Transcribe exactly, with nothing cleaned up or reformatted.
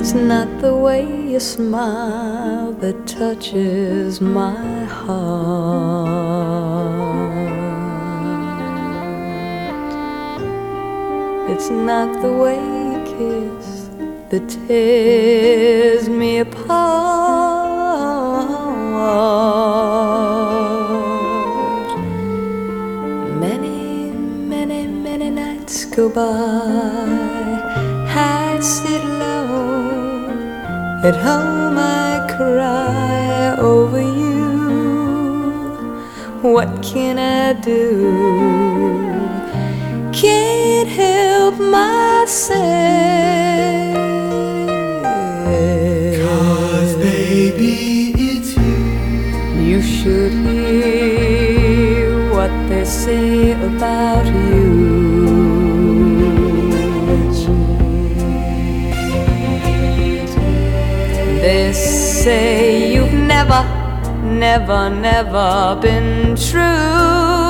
It's not the way you smile that touches my heart. It's not the way you kiss that tears me apart. Many, many, many nights go by, I sit alone, at home I cry over you. What can I do? Can't help myself. 'Cause baby, it's you. You should hear what they say about you. They say you've never, never, never been true.